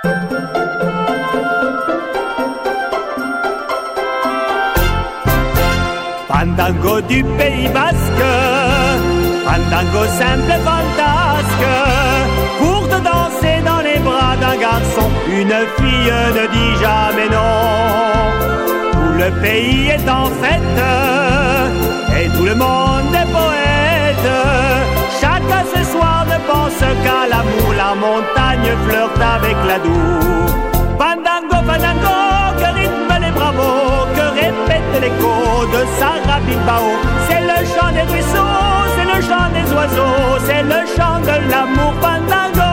Fandango du Pays Basque, fandango simple et fantasque, pour te danser dans les bras d'un garçon, une fille ne dit jamais non. Tout le pays est en fête, et tout le monde est poète. Chacun ce soir ne pense qu'à l'amour, la montagne flirte avec la doux. Fandango, fandango, que rythme les bravos, que répète l'écho de Sarah Bilbao. C'est le chant des ruisseaux, c'est le chant des oiseaux, c'est le chant de l'amour. Fandango.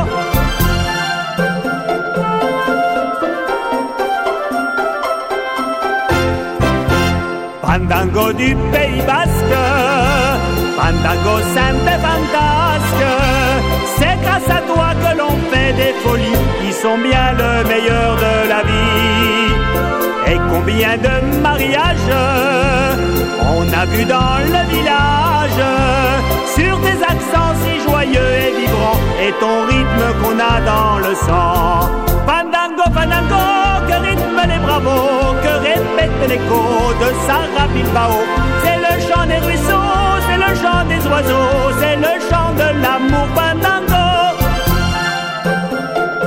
Fandango du Pays Basque, fandango simple et fantasque, c'est grâce à toi que l'on fait des folies qui sont bien le meilleur de la vie. Et combien de mariages on a vu dans le village, sur tes accents si joyeux et vibrants, et ton rythme qu'on a dans le sang. Fandango, fandango, que rythme les bravos, que répète l'écho de Sarah Bilbao. C'est le chant des ruisseaux, c'est le chant des oiseaux,